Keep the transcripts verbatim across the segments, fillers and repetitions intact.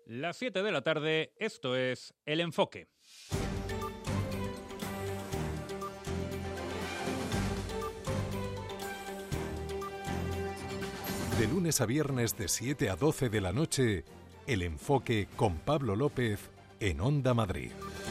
Las siete de la tarde, esto es El Enfoque. De lunes a viernes de siete a doce de la noche, El Enfoque con Pablo López en Onda Madrid.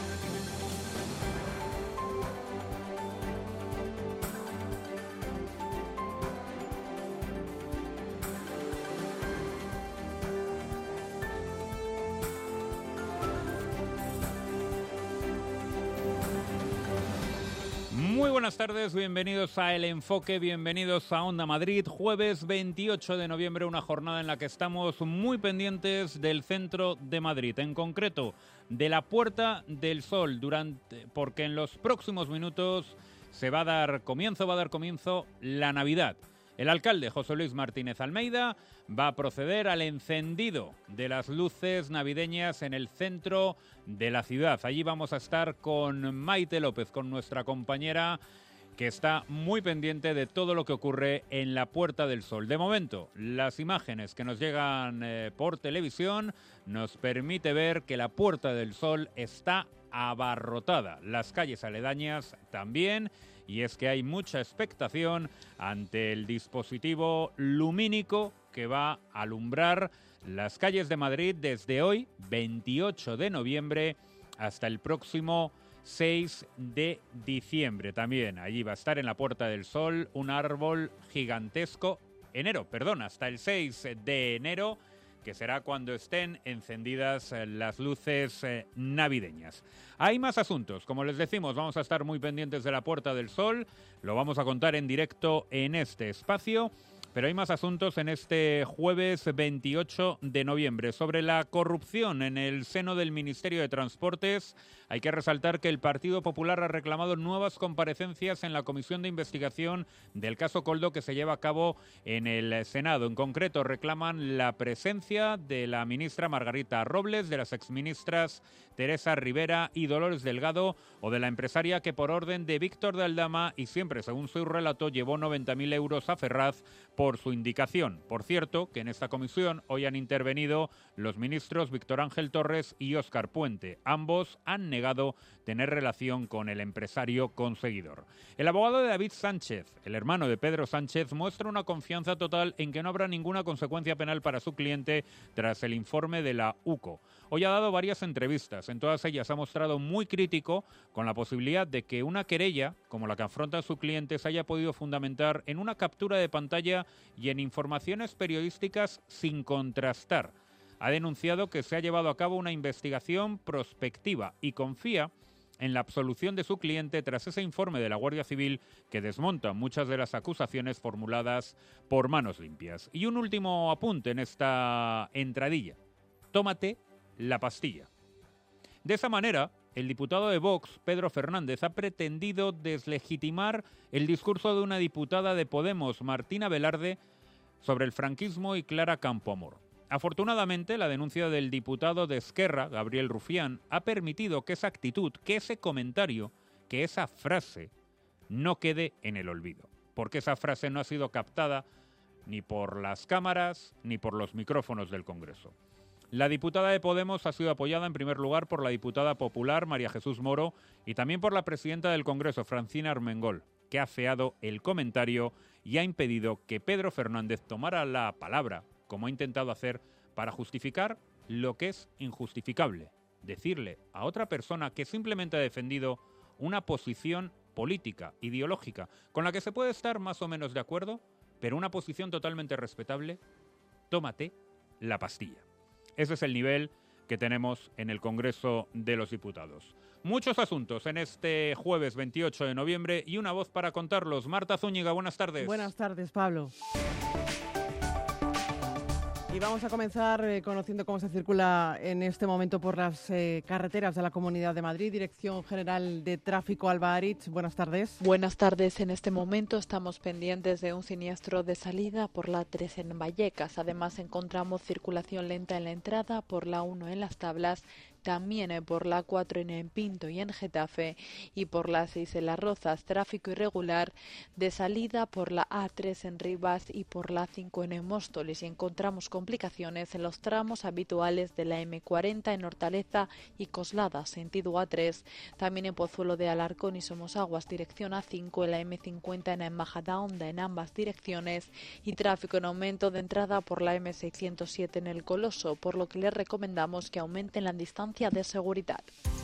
Muy buenas tardes, bienvenidos a El Enfoque, bienvenidos a Onda Madrid, jueves veintiocho de noviembre, una jornada en la que estamos muy pendientes del centro de Madrid, en concreto de la Puerta del Sol, durante, porque en los próximos minutos se va a dar comienzo, va a dar comienzo la Navidad. El alcalde José Luis Martínez Almeida va a proceder al encendido de las luces navideñas en el centro de la ciudad. Allí vamos a estar con Maite López, con nuestra compañera, que está muy pendiente de todo lo que ocurre en la Puerta del Sol. De momento, las imágenes que nos llegan eh, por televisión nos permite ver que la Puerta del Sol está abarrotada. Las calles aledañas también. Y es que hay mucha expectación ante el dispositivo lumínico que va a alumbrar las calles de Madrid desde hoy, veintiocho de noviembre, hasta el próximo seis de diciembre. También allí va a estar en la Puerta del Sol un árbol gigantesco, enero, perdón, hasta el seis de enero, que será cuando estén encendidas las luces eh, navideñas. Hay más asuntos, como les decimos, vamos a estar muy pendientes de la Puerta del Sol, lo vamos a contar en directo en este espacio, pero hay más asuntos en este jueves veintiocho de noviembre. Sobre la corrupción en el seno del Ministerio de Transportes, hay que resaltar que el Partido Popular ha reclamado nuevas comparecencias en la comisión de investigación del caso Koldo que se lleva a cabo en el Senado. En concreto, reclaman la presencia de la ministra Margarita Robles, de las exministras Teresa Rivera y Dolores Delgado, o de la empresaria que por orden de Víctor de Aldama, y siempre según su relato, llevó noventa mil euros a Ferraz por su indicación. Por cierto, que en esta comisión hoy han intervenido los ministros Víctor Ángel Torres y Óscar Puente. Ambos han negado tener relación con el empresario conseguidor. El abogado de David Sánchez, el hermano de Pedro Sánchez, muestra una confianza total en que no habrá ninguna consecuencia penal para su cliente tras el informe de la U C O. Hoy ha dado varias entrevistas, en todas ellas ha mostrado muy crítico con la posibilidad de que una querella, como la que afronta su cliente, se haya podido fundamentar en una captura de pantalla y en informaciones periodísticas sin contrastar. Ha denunciado que se ha llevado a cabo una investigación prospectiva y confía en la absolución de su cliente tras ese informe de la Guardia Civil que desmonta muchas de las acusaciones formuladas por Manos Limpias. Y un último apunte en esta entradilla. Tómate la pastilla. De esa manera, el diputado de Vox, Pedro Fernández, ha pretendido deslegitimar el discurso de una diputada de Podemos, Martina Velarde, sobre el franquismo y Clara Campoamor. Afortunadamente, la denuncia del diputado de Esquerra, Gabriel Rufián, ha permitido que esa actitud, que ese comentario, que esa frase no quede en el olvido. Porque esa frase no ha sido captada ni por las cámaras ni por los micrófonos del Congreso. La diputada de Podemos ha sido apoyada en primer lugar por la diputada popular María Jesús Moro y también por la presidenta del Congreso, Francina Armengol, que ha afeado el comentario y ha impedido que Pedro Fernández tomara la palabra, como ha intentado hacer, para justificar lo que es injustificable. Decirle a otra persona que simplemente ha defendido una posición política, ideológica, con la que se puede estar más o menos de acuerdo, pero una posición totalmente respetable, tómate la pastilla. Ese es el nivel que tenemos en el Congreso de los Diputados. Muchos asuntos en este jueves veintiocho de noviembre y una voz para contarlos. Marta Zúñiga, buenas tardes. Buenas tardes, Pablo. Y vamos a comenzar eh, conociendo cómo se circula en este momento por las eh, carreteras de la Comunidad de Madrid. Dirección General de Tráfico, Alba Aritz. Buenas tardes. Buenas tardes. En este momento estamos pendientes de un siniestro de salida por la tres en Vallecas. Además encontramos circulación lenta en la entrada por la uno en Las Tablas, también por la cuatro en Pinto y en Getafe, y por la seis en Las Rozas, tráfico irregular de salida por la A tres en Rivas y por la cinco en Móstoles, y encontramos complicaciones en los tramos habituales de la eme cuarenta en Hortaleza y Coslada, sentido A tres, también en Pozuelo de Alarcón y Somosaguas, dirección A cinco, en la eme cincuenta en Majadahonda en ambas direcciones, y tráfico en aumento de entrada por la eme seiscientos siete en El Coloso, por lo que les recomendamos que aumenten la distancia de seguridad.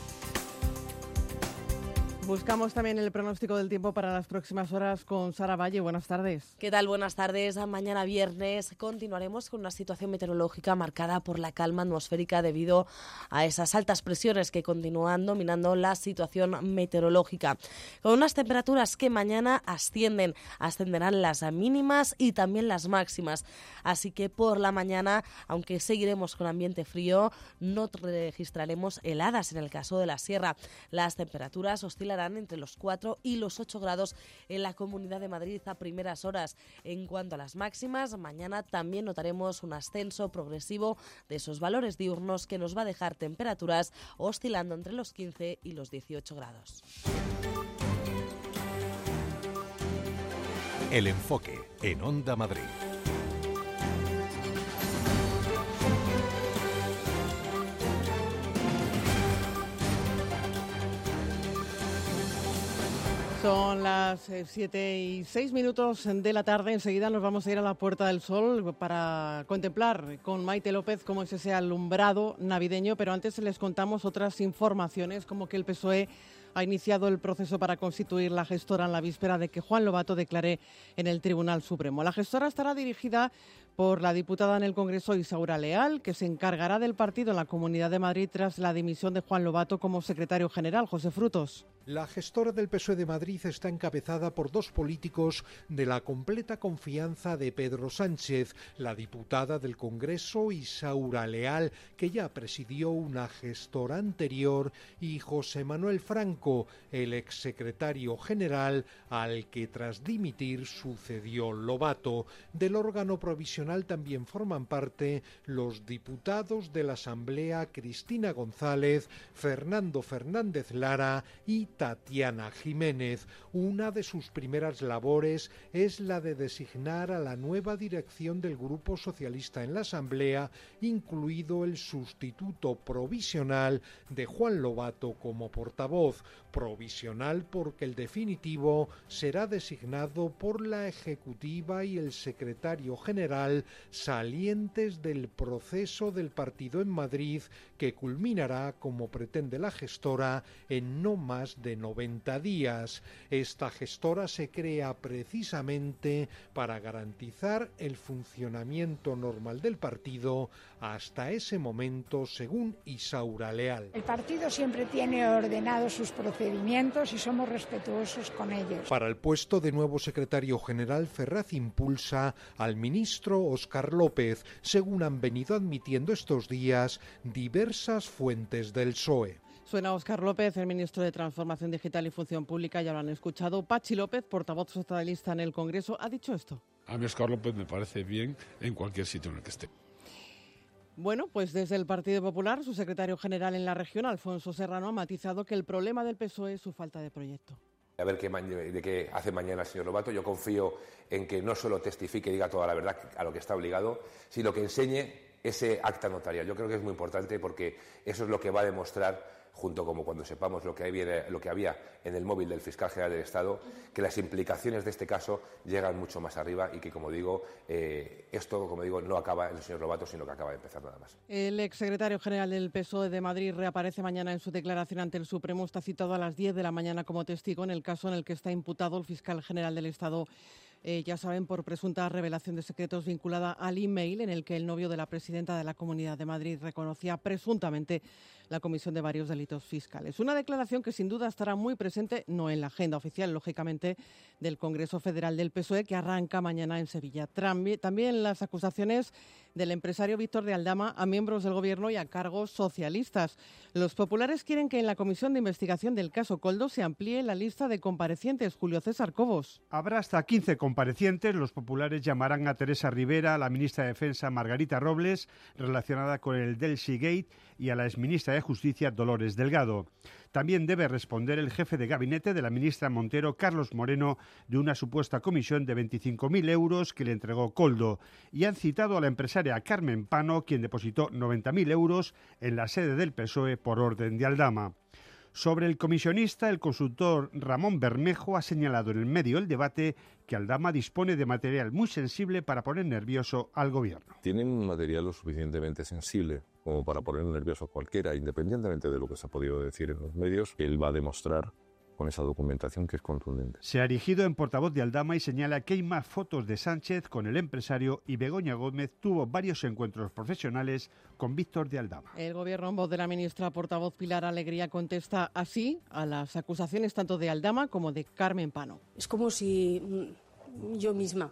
Buscamos también el pronóstico del tiempo para las próximas horas con Sara Valle. Buenas tardes. ¿Qué tal? Buenas tardes. Mañana viernes continuaremos con una situación meteorológica marcada por la calma atmosférica debido a esas altas presiones que continúan dominando la situación meteorológica. Con unas temperaturas que mañana ascienden, ascenderán las mínimas y también las máximas. Así que por la mañana, aunque seguiremos con ambiente frío, no registraremos heladas en el caso de la sierra. Las temperaturas oscilan entre los cuatro y los ocho grados en la Comunidad de Madrid a primeras horas. En cuanto a las máximas, mañana también notaremos un ascenso progresivo de esos valores diurnos que nos va a dejar temperaturas oscilando entre los quince y los dieciocho grados. El enfoque en Onda Madrid. Son las siete y seis minutos de la tarde. Enseguida nos vamos a ir a la Puerta del Sol para contemplar con Maite López cómo es ese alumbrado navideño. Pero antes les contamos otras informaciones, como que el P S O E ha iniciado el proceso para constituir la gestora en la víspera de que Juan Lobato declare en el Tribunal Supremo. La gestora estará dirigida por la diputada en el Congreso Isaura Leal, que se encargará del partido en la Comunidad de Madrid tras la dimisión de Juan Lobato como secretario general. José Frutos. La gestora del P S O E de Madrid está encabezada por dos políticos de la completa confianza de Pedro Sánchez, la diputada del Congreso Isaura Leal, que ya presidió una gestora anterior, y José Manuel Franco, el exsecretario general al que tras dimitir sucedió Lobato. Del órgano provisional también forman parte los diputados de la Asamblea Cristina González, Fernando Fernández Lara y Tatiana Jiménez. Una de sus primeras labores es la de designar a la nueva dirección del Grupo Socialista en la Asamblea, incluido el sustituto provisional de Juan Lobato como portavoz. Provisional porque el definitivo será designado por la Ejecutiva y el secretario general salientes del proceso del partido en Madrid, que culminará, como pretende la gestora, en no más de noventa días. Esta gestora se crea precisamente para garantizar el funcionamiento normal del partido hasta ese momento, según Isaura Leal. El partido siempre tiene ordenados sus procedimientos y somos respetuosos con ellos. Para el puesto de nuevo secretario general, Ferraz impulsa al ministro Óscar López, según han venido admitiendo estos días diversas fuentes del P S O E. Suena Óscar López, el ministro de Transformación Digital y Función Pública, ya lo han escuchado. Pachi López, portavoz socialista en el Congreso, ha dicho esto. A mí Óscar López me parece bien en cualquier sitio en el que esté. Bueno, pues desde el Partido Popular, su secretario general en la región, Alfonso Serrano, ha matizado que el problema del P S O E es su falta de proyecto. A ver qué, de qué hace mañana el señor Lobato. Yo confío en que no solo testifique y diga toda la verdad a lo que está obligado, sino que enseñe ese acta notarial. Yo creo que es muy importante porque eso es lo que va a demostrar, junto como cuando sepamos lo que, viene, lo que había en el móvil del fiscal general del Estado, que las implicaciones de este caso llegan mucho más arriba y que, como digo, eh, esto, como digo, no acaba en el señor Lobato, sino que acaba de empezar nada más. El exsecretario general del P S O E de Madrid reaparece mañana en su declaración ante el Supremo. Está citado a las diez de la mañana como testigo en el caso en el que está imputado el fiscal general del Estado, Eh, ya saben, por presunta revelación de secretos vinculada al email en el que el novio de la presidenta de la Comunidad de Madrid reconocía presuntamente la comisión de varios delitos fiscales. Una declaración que sin duda estará muy presente, no en la agenda oficial, lógicamente, del Congreso Federal del P S O E, que arranca mañana en Sevilla. También las acusaciones del empresario Víctor de Aldama a miembros del Gobierno y a cargos socialistas. Los populares quieren que en la comisión de investigación del caso Koldo se amplíe la lista de comparecientes. Julio César Cobos. Habrá hasta quince comparecientes. Los populares llamarán a Teresa Rivera, a la ministra de Defensa Margarita Robles, relacionada con el Delcy Gate, y a la exministra de Justicia Dolores Delgado. También debe responder el jefe de gabinete de la ministra Montero, Carlos Moreno, de una supuesta comisión de veinticinco mil euros que le entregó Koldo. Y han citado a la empresaria Carmen Pano, quien depositó noventa mil euros en la sede del P S O E por orden de Aldama. Sobre el comisionista, el consultor Ramón Bermejo ha señalado en el medio del debate que Aldama dispone de material muy sensible para poner nervioso al gobierno. Tienen un material lo suficientemente sensible como para poner nervioso a cualquiera, independientemente de lo que se ha podido decir en los medios. Él va a demostrar con esa documentación que es contundente. Se ha erigido en portavoz de Aldama y señala que hay más fotos de Sánchez con el empresario, y Begoña Gómez tuvo varios encuentros profesionales con Víctor de Aldama. El gobierno en voz de la ministra portavoz Pilar Alegría contesta así a las acusaciones tanto de Aldama como de Carmen Pano. Es como si yo misma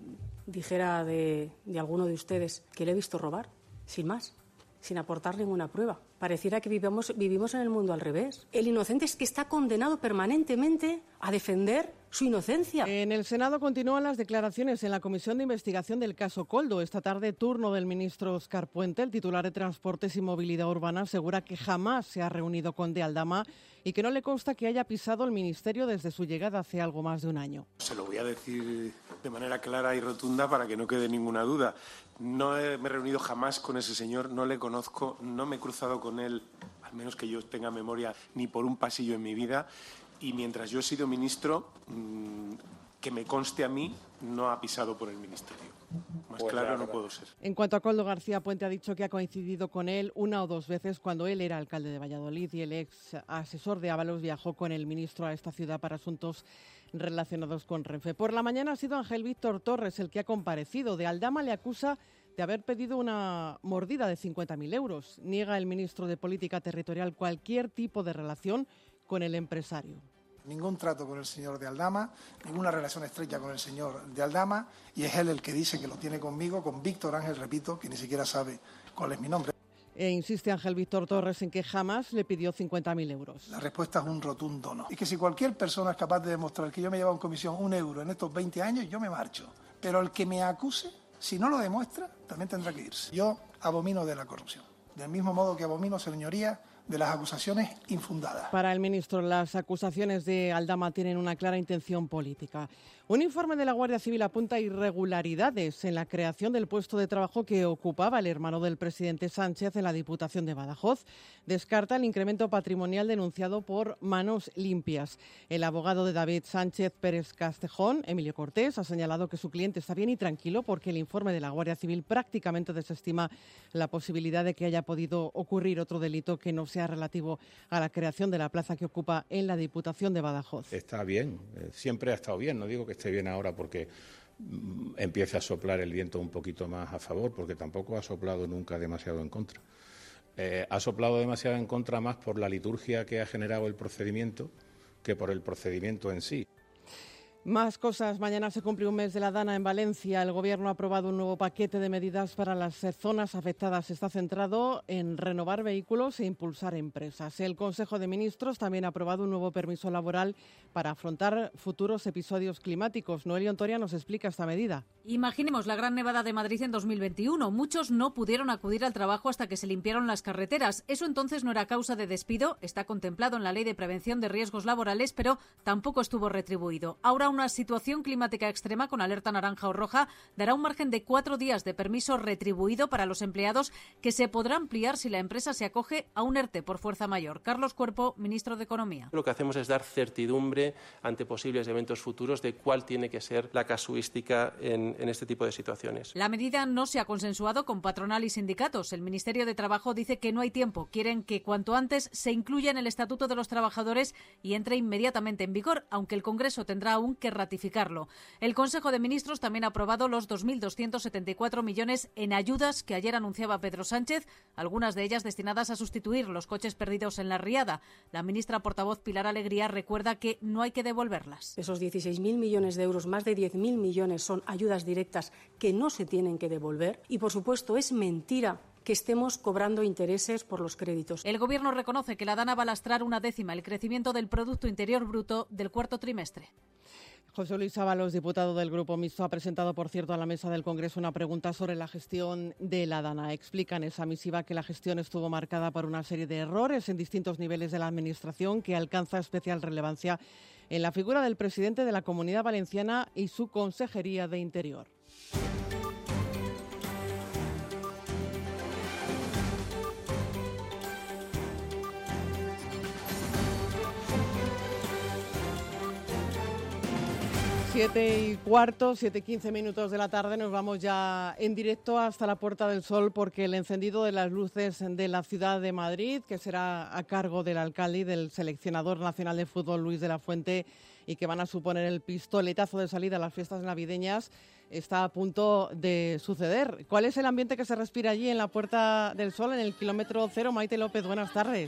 dijera de, de alguno de ustedes que le he visto robar, sin más, sin aportar ninguna prueba. Pareciera que vivimos, vivimos en el mundo al revés. El inocente es que está condenado permanentemente a defender su inocencia. En el Senado continúan las declaraciones en la Comisión de Investigación del caso Koldo. Esta tarde, turno del ministro Óscar Puente. El titular de Transportes y Movilidad Urbana asegura que jamás se ha reunido con de Aldama y que no le consta que haya pisado el ministerio desde su llegada hace algo más de un año. Se lo voy a decir de manera clara y rotunda para que no quede ninguna duda. No he, me he reunido jamás con ese señor, no le conozco, no me he cruzado con él, al menos que yo tenga memoria, ni por un pasillo en mi vida. Y mientras yo he sido ministro, mmm, que me conste a mí, no ha pisado por el ministerio. Más pues claro no puedo ser. En cuanto a Koldo García Puente, ha dicho que ha coincidido con él una o dos veces cuando él era alcalde de Valladolid y el ex asesor de Ábalos viajó con el ministro a esta ciudad para asuntos relacionados con Renfe. Por la mañana ha sido Ángel Víctor Torres el que ha comparecido. De Aldama le acusa de haber pedido una mordida de cincuenta mil euros. Niega el ministro de Política Territorial cualquier tipo de relación con el empresario. Ningún trato con el señor de Aldama, ninguna relación estrecha con el señor de Aldama, y es él el que dice que lo tiene conmigo, con Víctor Ángel, repito, que ni siquiera sabe cuál es mi nombre. E insiste Ángel Víctor Torres en que jamás le pidió cincuenta mil euros. La respuesta es un rotundo no. Y que si cualquier persona es capaz de demostrar que yo me he llevado en comisión un euro en estos veinte años, yo me marcho. Pero el que me acuse, si no lo demuestra, también tendrá que irse. Yo abomino de la corrupción. Del mismo modo que abomino, señoría, de las acusaciones infundadas. Para el ministro, las acusaciones de Aldama tienen una clara intención política. Un informe de la Guardia Civil apunta a irregularidades en la creación del puesto de trabajo que ocupaba el hermano del presidente Sánchez en la Diputación de Badajoz. Descarta el incremento patrimonial denunciado por Manos Limpias. El abogado de David Sánchez Pérez Castejón, Emilio Cortés, ha señalado que su cliente está bien y tranquilo porque el informe de la Guardia Civil prácticamente desestima la posibilidad de que haya podido ocurrir otro delito que no sea relativo a la creación de la plaza que ocupa en la Diputación de Badajoz. Está bien, siempre ha estado bien, no digo que esté bien ahora porque empiece a soplar el viento un poquito más a favor, porque tampoco ha soplado nunca demasiado en contra. Eh, ha soplado demasiado en contra más por la liturgia que ha generado el procedimiento que por el procedimiento en sí. Más cosas. Mañana se cumple un mes de la Dana en Valencia. El Gobierno ha aprobado un nuevo paquete de medidas para las zonas afectadas. Está centrado en renovar vehículos e impulsar empresas. El Consejo de Ministros también ha aprobado un nuevo permiso laboral para afrontar futuros episodios climáticos. Noelia Ontoria nos explica esta medida. Imaginemos la gran nevada de Madrid en dos mil veintiuno. Muchos no pudieron acudir al trabajo hasta que se limpiaron las carreteras. Eso entonces no era causa de despido. Está contemplado en la Ley de Prevención de Riesgos Laborales, pero tampoco estuvo retribuido. Ahora una situación climática extrema con alerta naranja o roja dará un margen de cuatro días de permiso retribuido para los empleados que se podrá ampliar si la empresa se acoge a un ERTE por fuerza mayor. Carlos Cuerpo, ministro de Economía. Lo que hacemos es dar certidumbre ante posibles eventos futuros de cuál tiene que ser la casuística en, en este tipo de situaciones. La medida no se ha consensuado con patronal y sindicatos. El Ministerio de Trabajo dice que no hay tiempo. Quieren que cuanto antes se incluya en el Estatuto de los Trabajadores y entre inmediatamente en vigor, aunque el Congreso tendrá aún que que ratificarlo. El Consejo de Ministros también ha aprobado los dos mil doscientos setenta y cuatro millones en ayudas que ayer anunciaba Pedro Sánchez, algunas de ellas destinadas a sustituir los coches perdidos en la riada. La ministra portavoz Pilar Alegría recuerda que no hay que devolverlas. Esos dieciséis mil millones de euros, más de diez mil millones, son ayudas directas que no se tienen que devolver. Y, por supuesto, es mentira que estemos cobrando intereses por los créditos. El Gobierno reconoce que la DANA va a lastrar una décima el crecimiento del Producto Interior Bruto del cuarto trimestre. José Luis Ábalos, diputado del Grupo Mixto, ha presentado, por cierto, a la mesa del Congreso una pregunta sobre la gestión de la DANA. Explica en esa misiva que la gestión estuvo marcada por una serie de errores en distintos niveles de la Administración que alcanza especial relevancia en la figura del presidente de la Comunidad Valenciana y su Consejería de Interior. Siete y cuarto, siete y quince minutos de la tarde, nos vamos ya en directo hasta la Puerta del Sol porque el encendido de las luces de la ciudad de Madrid, que será a cargo del alcalde y del seleccionador nacional de fútbol Luis de la Fuente y que van a suponer el pistoletazo de salida a las fiestas navideñas, está a punto de suceder. ¿Cuál es el ambiente que se respira allí en la Puerta del Sol, en el kilómetro cero? Maite López, buenas tardes.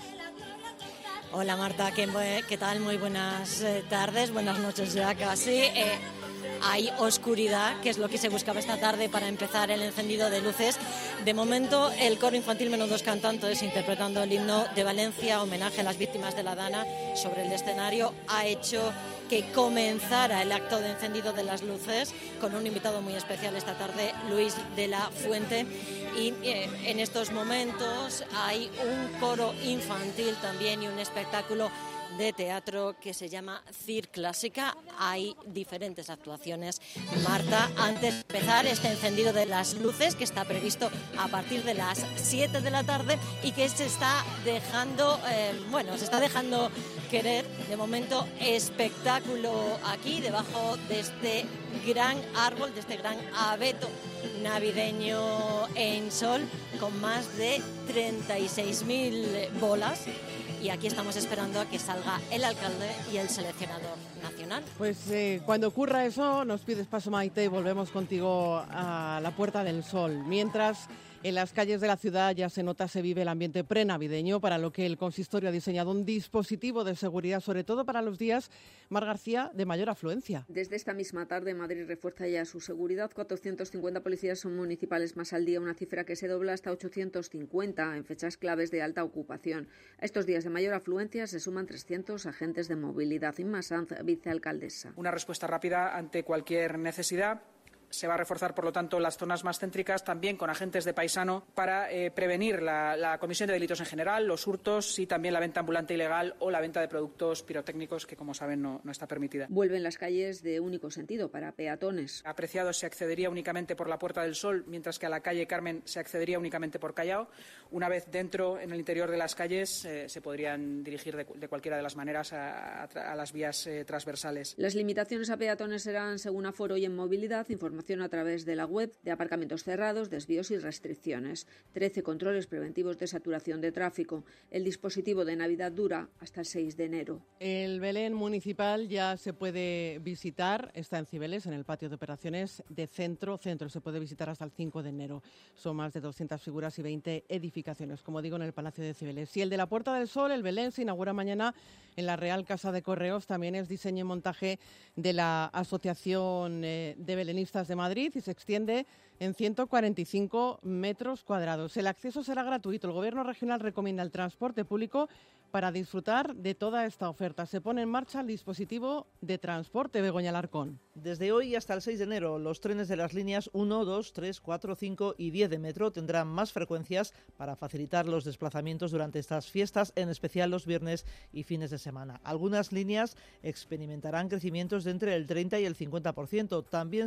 Hola Marta, ¿qué, qué tal? Muy buenas eh, tardes, buenas noches ya casi. Eh, hay oscuridad, que es lo que se buscaba esta tarde para empezar el encendido de luces. De momento, el coro infantil Menudos Cantantes, interpretando el himno de Valencia, homenaje a las víctimas de la DANA, sobre el escenario, ha hecho que comenzara el acto de encendido de las luces con un invitado muy especial esta tarde, Luis de la Fuente. Y eh, en estos momentos hay un coro infantil también y un espectáculo de teatro que se llama Cir Clásica. Hay diferentes actuaciones. Marta, antes de empezar este encendido de las luces, que está previsto a partir de las siete de la tarde y que se está dejando, eh, bueno, se está dejando querer, de momento, espectáculo aquí, debajo de este gran árbol, de este gran abeto navideño en sol, con más de treinta y seis mil bolas. Y aquí estamos esperando a que salga el alcalde y el seleccionador nacional. Pues eh, cuando ocurra eso, nos pides paso, Maite, y volvemos contigo a la Puerta del Sol. Mientras, en las calles de la ciudad ya se nota, se vive el ambiente prenavideño, para lo que el consistorio ha diseñado un dispositivo de seguridad, sobre todo para los días, Mar García, de mayor afluencia. Desde esta misma tarde, Madrid refuerza ya su seguridad. cuatrocientos cincuenta policías son municipales más al día, una cifra que se dobla hasta ochocientos cincuenta en fechas claves de alta ocupación. A estos días de mayor afluencia se suman trescientos agentes de movilidad. Inma Sanz, vicealcaldesa. Una respuesta rápida ante cualquier necesidad. Se va a reforzar, por lo tanto, las zonas más céntricas, también con agentes de paisano, para eh, prevenir la, la comisión de delitos en general, los hurtos y también la venta ambulante ilegal o la venta de productos pirotécnicos, que, como saben, no, no está permitida. Vuelven las calles de único sentido para peatones. Apreciado se accedería únicamente por la Puerta del Sol, mientras que a la calle Carmen se accedería únicamente por Callao. Una vez dentro, en el interior de las calles, eh, se podrían dirigir de, de cualquiera de las maneras a, a, a las vías eh, transversales. Las limitaciones a peatones serán según aforo y en movilidad, información a través de la web, de aparcamientos cerrados, desvíos y restricciones. trece controles preventivos de saturación de tráfico. El dispositivo de Navidad dura hasta el seis de enero. El Belén municipal ya se puede visitar, está en Cibeles, en el patio de operaciones de Centro. Centro se puede visitar hasta el cinco de enero. Son más de doscientas figuras y veinte edificaciones, como digo, en el Palacio de Cibeles. Y el de la Puerta del Sol, el Belén, se inaugura mañana en la Real Casa de Correos. También es diseño y montaje de la Asociación de Belenistas de Madrid y se extiende en ciento cuarenta y cinco metros cuadrados. El acceso será gratuito. El Gobierno regional recomienda el transporte público para disfrutar de toda esta oferta. Se pone en marcha el dispositivo de transporte, Begoña Alarcón. Desde hoy hasta el seis de enero, los trenes de las líneas uno, dos, tres, cuatro, cinco y diez de metro tendrán más frecuencias para facilitar los desplazamientos durante estas fiestas, en especial los viernes y fines de semana. Algunas líneas experimentarán crecimientos de entre el treinta y el cincuenta por ciento. También se refuerza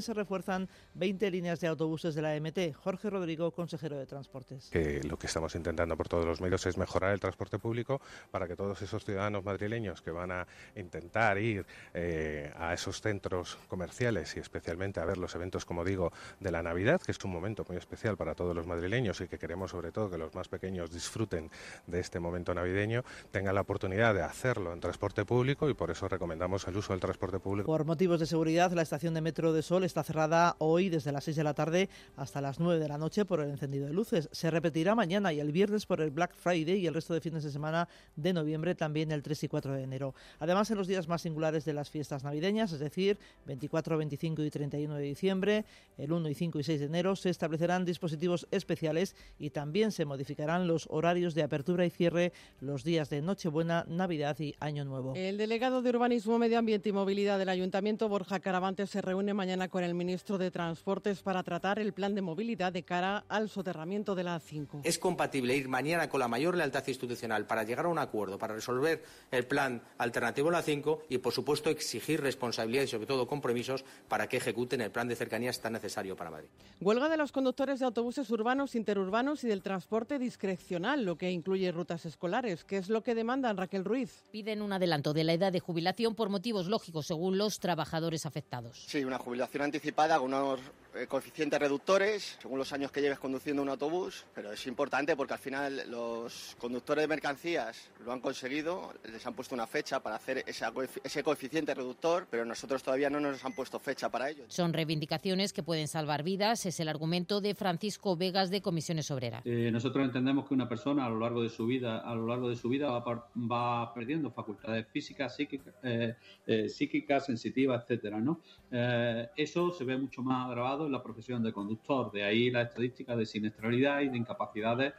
refuerzan veinte líneas de autobuses de la E M T. Jorge Rodrigo, consejero de Transportes. Que lo que estamos intentando por todos los medios es mejorar el transporte público para que todos esos ciudadanos madrileños que van a intentar ir eh, a esos centros comerciales y especialmente a ver los eventos, como digo, de la Navidad, que es un momento muy especial para todos los madrileños y que queremos sobre todo que los más pequeños disfruten de este momento navideño, tengan la oportunidad de hacerlo en transporte público y por eso recomendamos el uso del transporte público. Por motivos de seguridad, la estación de metro de Sol está cerrada hoy desde las seis de la tarde hasta las nueve de la noche por el encendido de luces. Se repetirá mañana y el viernes por el Black Friday y el resto de fines de semana de noviembre, también el tres y cuatro de enero. Además, en los días más singulares de las fiestas navideñas, es decir, veinticuatro, veinticinco y treinta y uno de diciembre, el uno y cinco y seis de enero, se establecerán dispositivos especiales y también se modificarán los horarios de apertura y cierre los días de Nochebuena, Navidad y Año Nuevo. El delegado de Urbanismo, Medio Ambiente y Movilidad del Ayuntamiento, Borja Caravantes, se reúne mañana con el ministro de Transportes para tratar el plan de movilidad de cara al soterramiento de la A cinco. Es compatible ir mañana con la mayor lealtad institucional para llegar a un acuerdo, para resolver el plan alternativo a la A cinco y, por supuesto, exigir responsabilidad y, sobre todo, compromisos para que ejecuten el plan de cercanías tan necesario para Madrid. Huelga de los conductores de autobuses urbanos, interurbanos y del transporte discrecional, lo que incluye rutas escolares. ¿Qué es lo que demandan, Raquel Ruiz? Piden un adelanto de la edad de jubilación por motivos lógicos, según los trabajadores afectados. Sí, una jubilación anticipada con unos eh, coeficientes reductores, según los años que lleves conduciendo un autobús, pero es importante porque al final los conductores de mercancías lo han conseguido, les han puesto una fecha para hacer esa, ese coeficiente reductor, pero nosotros todavía no nos han puesto fecha para ello. Son reivindicaciones que pueden salvar vidas, es el argumento de Francisco Vegas de Comisiones Obreras. Eh, nosotros entendemos que una persona a lo largo de su vida, a lo largo de su vida va, va perdiendo facultades físicas, psíquicas, eh, eh, psíquicas, sensitivas, etcétera, ¿no? Eh, eso se ve mucho más agravado en la profesión de conductor, de ahí la estadística de siniestralidad y de incapacidades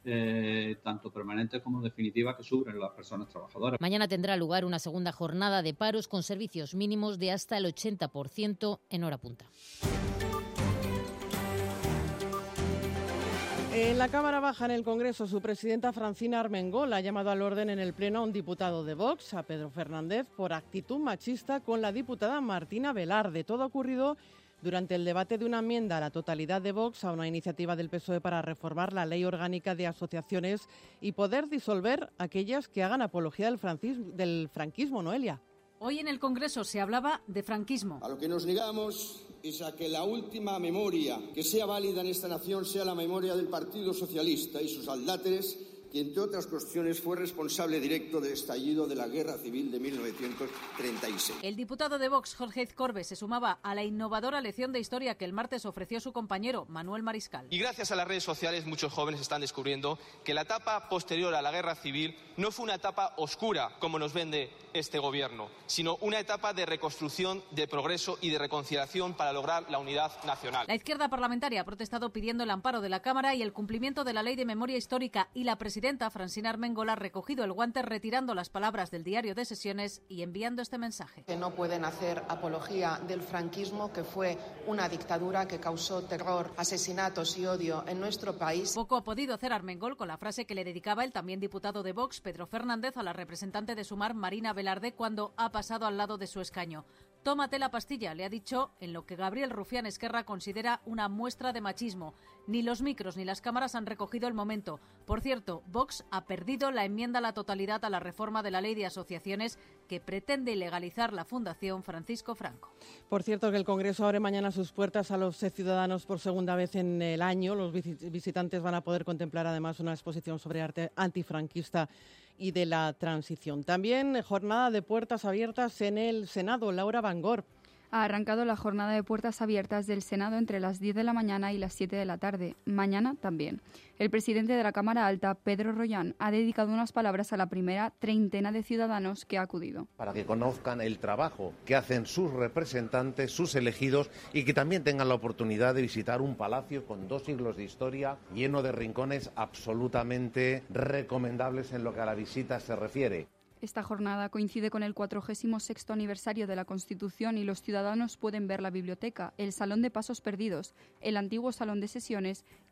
Eh, tanto permanentes como definitivas que sufren las personas trabajadoras. Mañana tendrá lugar una segunda jornada de paros con servicios mínimos de hasta el ochenta por ciento en hora punta. En la Cámara Baja, en el Congreso, su presidenta Francina Armengol ha llamado al orden en el Pleno a un diputado de Vox, a Pedro Fernández, por actitud machista con la diputada Martina Velarde. Todo ha ocurrido durante el debate de una enmienda a la totalidad de Vox a una iniciativa del P S O E para reformar la Ley Orgánica de Asociaciones y poder disolver aquellas que hagan apología del franquismo, del franquismo, Noelia. Hoy en el Congreso se hablaba de franquismo. A lo que nos negamos es a que la última memoria que sea válida en esta nación sea la memoria del Partido Socialista y sus adláteres, que entre otras cuestiones fue responsable directo del estallido de la Guerra Civil de mil novecientos treinta y seis. El diputado de Vox, Jorge Corbe, se sumaba a la innovadora lección de historia que el martes ofreció su compañero Manuel Mariscal. Y gracias a las redes sociales muchos jóvenes están descubriendo que la etapa posterior a la Guerra Civil no fue una etapa oscura, como nos vende este gobierno, sino una etapa de reconstrucción, de progreso y de reconciliación para lograr la unidad nacional. La izquierda parlamentaria ha protestado pidiendo el amparo de la Cámara y el cumplimiento de la Ley de Memoria Histórica, y la presidenta Francina Armengol ha recogido el guante retirando las palabras del diario de sesiones y enviando este mensaje. Que no pueden hacer apología del franquismo, que fue una dictadura que causó terror, asesinatos y odio en nuestro país. Poco ha podido hacer Armengol con la frase que le dedicaba el también diputado de Vox, Pedro Fernández, a la representante de Sumar, Marina Velarde, cuando ha pasado al lado de su escaño. Tómate la pastilla, le ha dicho, en lo que Gabriel Rufián Esquerra considera una muestra de machismo. Ni los micros ni las cámaras han recogido el momento. Por cierto, Vox ha perdido la enmienda a la totalidad a la reforma de la Ley de Asociaciones que pretende ilegalizar la Fundación Francisco Franco. Por cierto, que el Congreso abre mañana sus puertas a los ciudadanos por segunda vez en el año. Los visitantes van a poder contemplar además una exposición sobre arte antifranquista y de la transición. También jornada de puertas abiertas en el Senado. Laura Van Gorp. Ha arrancado la jornada de puertas abiertas del Senado entre las diez de la mañana y las siete de la tarde. Mañana también. El presidente de la Cámara Alta, Pedro Rollán, ha dedicado unas palabras a la primera treintena de ciudadanos que ha acudido. Para que conozcan el trabajo que hacen sus representantes, sus elegidos, y que también tengan la oportunidad de visitar un palacio con dos siglos de historia, lleno de rincones absolutamente recomendables en lo que a la visita se refiere. Esta jornada coincide con el cuadragésimo sexto aniversario de la Constitución y los ciudadanos pueden ver la biblioteca, el Salón de Pasos Perdidos, el antiguo Salón de Sesiones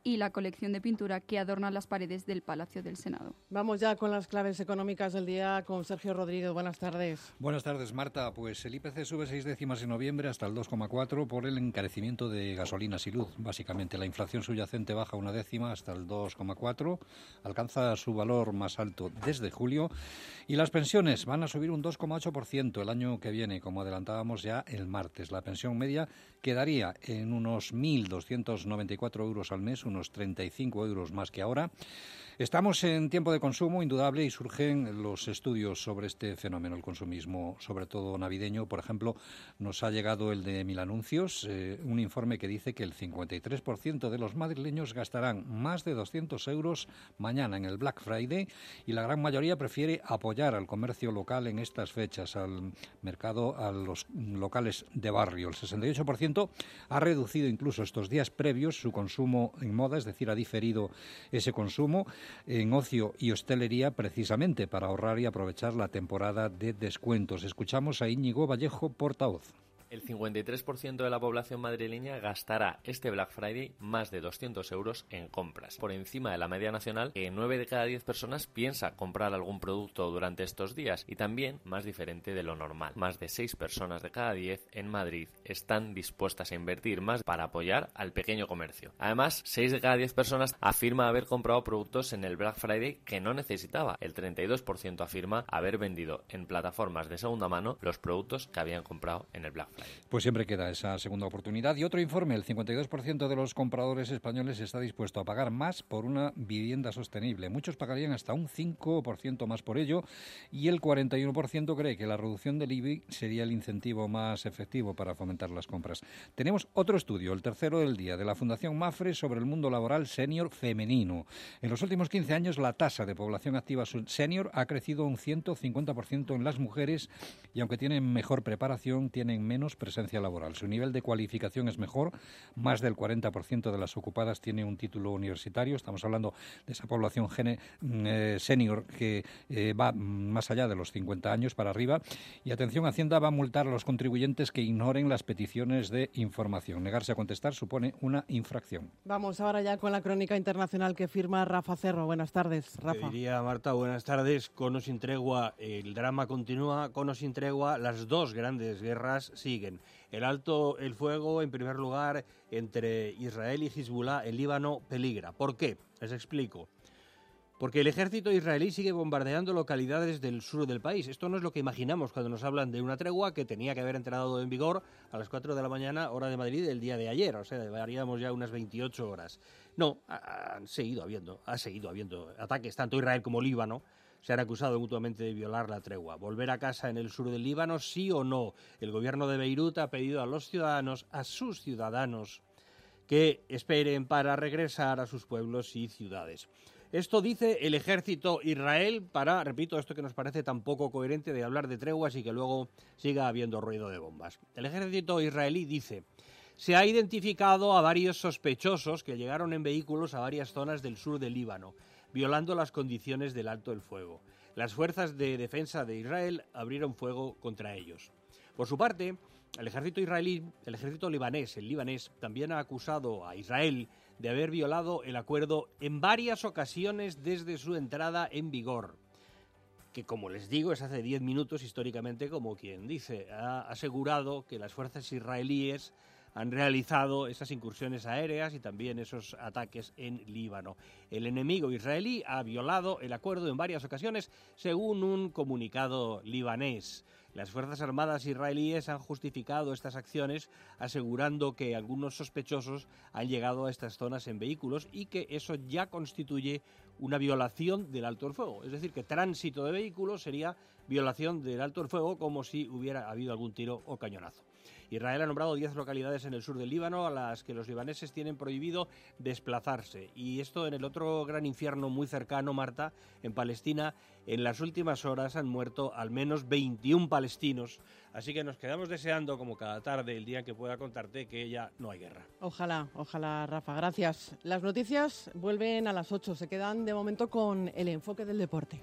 y la colección de pintura que adorna las paredes del Palacio del Senado. Vamos ya con las claves económicas del día con Sergio Rodríguez. Buenas tardes. Buenas tardes, Marta. Pues el I P C sube seis décimas en noviembre hasta el dos coma cuatro por el encarecimiento de gasolinas y luz. Básicamente, la inflación subyacente baja una décima hasta el dos coma cuatro, alcanza su valor más alto desde julio, y las pensiones van a subir un dos coma ocho por ciento el año que viene, como adelantábamos ya el martes. La pensión media quedaría en unos mil doscientos noventa y cuatro euros al mes, unos treinta y cinco euros más que ahora. Estamos en tiempo de consumo indudable y surgen los estudios sobre este fenómeno, el consumismo, sobre todo navideño. Por ejemplo, nos ha llegado el de Milanuncios, eh, un informe que dice que el cincuenta y tres por ciento de los madrileños gastarán más de doscientos euros mañana en el Black Friday, y la gran mayoría prefiere apoyar al comercio local en estas fechas, al mercado, a los locales de barrio. El sesenta y ocho por ciento ha reducido incluso estos días previos su consumo en moda, es decir, ha diferido ese consumo en ocio y hostelería precisamente para ahorrar y aprovechar la temporada de descuentos. Escuchamos a Íñigo Vallejo, portavoz. El cincuenta y tres por ciento de la población madrileña gastará este Black Friday más de doscientos euros en compras. Por encima de la media nacional, que nueve de cada diez personas piensa comprar algún producto durante estos días, y también más diferente de lo normal. Más de seis personas de cada diez en Madrid están dispuestas a invertir más para apoyar al pequeño comercio. Además, seis de cada diez personas afirma haber comprado productos en el Black Friday que no necesitaba. El treinta y dos por ciento afirma haber vendido en plataformas de segunda mano los productos que habían comprado en el Black Friday. Pues siempre queda esa segunda oportunidad. Y otro informe, el cincuenta y dos por ciento de los compradores españoles está dispuesto a pagar más por una vivienda sostenible. Muchos pagarían hasta un cinco por ciento más por ello, y el cuarenta y uno por ciento cree que la reducción del I B I sería el incentivo más efectivo para fomentar las compras. Tenemos otro estudio, el tercero del día, de la Fundación Mafre sobre el mundo laboral senior femenino. En los últimos quince años, la tasa de población activa senior ha crecido un ciento cincuenta por ciento en las mujeres, y aunque tienen mejor preparación, tienen menos presencia laboral. Su nivel de cualificación es mejor, más del cuarenta por ciento de las ocupadas tiene un título universitario. Estamos hablando de esa población gene, eh, senior que eh, va más allá de los cincuenta años para arriba. Y atención, Hacienda va a multar a los contribuyentes que ignoren las peticiones de información. Negarse a contestar supone una infracción. Vamos ahora ya con la crónica internacional que firma Rafa Cerro. Buenas tardes, Rafa. Te diría, Marta, buenas tardes. Con o sin tregua, el drama continúa. Con o sin tregua, las dos grandes guerras siguen. El alto el fuego, en primer lugar, entre Israel y Hezbollah en Líbano peligra. ¿Por qué? Les explico. Porque el ejército israelí sigue bombardeando localidades del sur del país. Esto no es lo que imaginamos cuando nos hablan de una tregua que tenía que haber entrado en vigor a las cuatro de la mañana, hora de Madrid, el día de ayer. O sea, llevaríamos ya unas veintiocho horas. No, han seguido habiendo, ha seguido habiendo ataques, tanto Israel como Líbano. Se han acusado mutuamente de violar la tregua. ¿Volver a casa en el sur del Líbano, sí o no? El gobierno de Beirut ha pedido a los ciudadanos, a sus ciudadanos, que esperen para regresar a sus pueblos y ciudades. Esto dice el ejército Israel para, repito, esto que nos parece tan poco coherente de hablar de treguas y que luego siga habiendo ruido de bombas. El ejército israelí dice: se ha identificado a varios sospechosos que llegaron en vehículos a varias zonas del sur del Líbano, violando las condiciones del alto el fuego. Las fuerzas de defensa de Israel abrieron fuego contra ellos. Por su parte, el ejército israelí, el ejército libanés, el libanés, también ha acusado a Israel de haber violado el acuerdo en varias ocasiones desde su entrada en vigor, que, como les digo, es hace diez minutos históricamente, como quien dice. Ha asegurado que las fuerzas israelíes han realizado esas incursiones aéreas y también esos ataques en Líbano. El enemigo israelí ha violado el acuerdo en varias ocasiones, según un comunicado libanés. Las Fuerzas Armadas israelíes han justificado estas acciones asegurando que algunos sospechosos han llegado a estas zonas en vehículos y que eso ya constituye una violación del alto el fuego. Es decir, que tránsito de vehículos sería violación del alto el fuego, como si hubiera habido algún tiro o cañonazo. Israel ha nombrado diez localidades en el sur del Líbano a las que los libaneses tienen prohibido desplazarse. Y esto en el otro gran infierno muy cercano, Marta, en Palestina, en las últimas horas han muerto al menos veintiún palestinos. Así que nos quedamos deseando, como cada tarde, el día en que pueda contarte que ya no hay guerra. Ojalá, ojalá, Rafa. Gracias. Las noticias vuelven a las ocho. Se quedan de momento con el enfoque del deporte.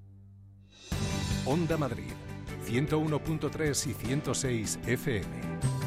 Onda Madrid, ciento uno punto tres y ciento seis F M.